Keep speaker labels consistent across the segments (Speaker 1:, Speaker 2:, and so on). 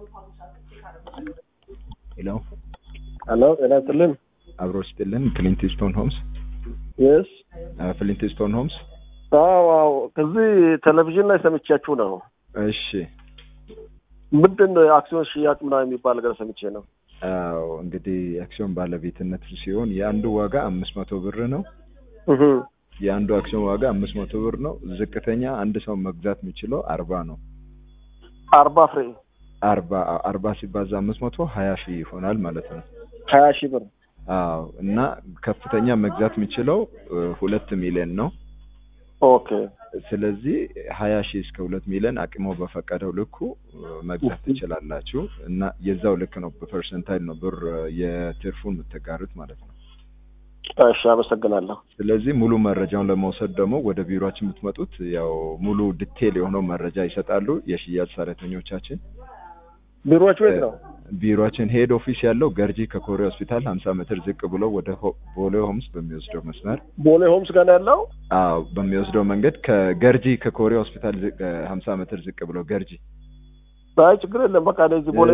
Speaker 1: ሄሎ
Speaker 2: ጤና ይስጥልን።
Speaker 1: አብሮ ይስጥልን። ክሊንትስቶን ሆምስ
Speaker 2: የስ
Speaker 1: ክሊንትስቶን ሆምስ።
Speaker 2: አዎ ከዚህ ቴሌቪዥን ላይ ሰምቻችሁ ነው።
Speaker 1: እሺ
Speaker 2: ምንድን አክሲዮን ሽያጭ ምናምን የሚባል ነገር ሰምቼ ነው።
Speaker 1: አዎ እንግዲህ አክሲዮን ባለቤትነት ሲሆን የአንዱ ዋጋ 500 ብር ነው። የአንዱ አክሲዮን ዋጋ 500 ብር ነው። ዝቅተኛ አንድ ሰው መግዛት የሚችለው 40 ነው።
Speaker 2: 40 ፍሬ
Speaker 1: 40 ሲባዛ 500 20 ሺህ ይሆናል ማለት ነው።
Speaker 2: 20 ሺህ ብር።
Speaker 1: አዎ እና ከፍተኛ መግዛት የሚችለው 2 ሚሊዮን ነው።
Speaker 2: ኦኬ
Speaker 1: ስለዚህ 20 ሺህ እስከ 2 ሚሊዮን አቅሞ በፈቀደው ልኩ መግዛት ትችላላችሁ እና የዛው ልክ ነው በፐርሰንታይል ነው ብር የትርፉን የምትጋሩት ማለት ነው።
Speaker 2: እሺ አመሰግናለሁ።
Speaker 1: ስለዚህ ሙሉ መረጃውን ለመውሰድ ደግሞ ወደ ቢሮአችን የምትመጡት ያው ሙሉ ዲቴል የሆነው መረጃ ይሰጣሉ የሽያጭ ሰራተኞቻችን።
Speaker 2: ቢሮአችሁ የት ነው?
Speaker 1: ቢሮአችን ሄድ ኦፊስ ያለው ገርጂ ከኮሬ ሆስፒታል 50 ሜትር ዝቅ ብሎ ወደ ቦሌ ሆምስ በሚወስደው መስመር።
Speaker 2: ቦሌ ሆምስ ጋር ያለው?
Speaker 1: አዎ በሚወስደው መንገድ ከገርጂ ከኮሬ ሆስፒታል 50 ሜትር ዝቅ ብሎ ገርጂ።
Speaker 2: ባይ ችግር የለም በቃ ለዚህ ቦሌ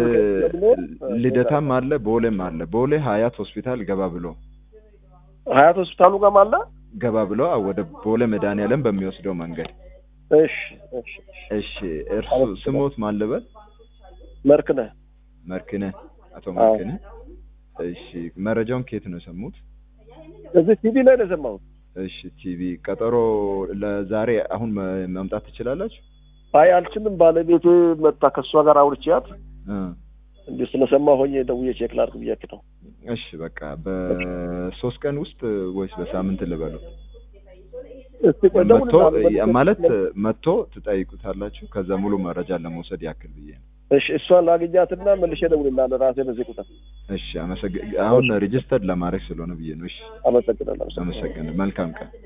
Speaker 1: ልደታም አለ ቦሌም አለ። ቦሌ ሀያት ሆስፒታል ገባ ብሎ
Speaker 2: ሀያት ሆስፒታሉ ጋር አለ
Speaker 1: ገባ ብሎ ወደ ቦሌ መድኃኒዓለም በሚወስደው መንገድ።
Speaker 2: እሺ እሺ
Speaker 1: እሺ እርሱ ስሞት ማን ልበል?
Speaker 2: መርክነህ
Speaker 1: አቶ መርክነህ። እሺ መረጃውን ከየት ነው የሰሙት?
Speaker 2: እዚህ ቲቪ ላይ ነው የሰማሁት።
Speaker 1: እሺ ቲቪ ቀጠሮ ለዛሬ አሁን መምጣት ትችላላችሁ?
Speaker 2: አይ አልችልም። ባለቤቴ መጣ ከሷ ጋር አውርቻት እንዴ ስለሰማሁ ሆኜ ደውዬ ቼክ ላድርግ ብያለሁ ነው።
Speaker 1: እሺ በቃ በ3 ቀን ውስጥ ወይስ በሳምንት ልበሉ?
Speaker 2: እስቲ ቆይ
Speaker 1: ማለት መጥቶ ትጠይቁታላችሁ ከዛ ሙሉ መረጃ ለመውሰድ ያክል ብዬ ነው።
Speaker 2: እሺ እሷን ላግኛትና መልሼ እደውልልሃለሁ ራሴ በዚህ ቁጥር።
Speaker 1: እሺ አሁን ሬጂስተር ለማድረግ ስለሆነ ብዬ ነው። እሺ
Speaker 2: አመሰግናለሁ።
Speaker 1: መልካም ቀን።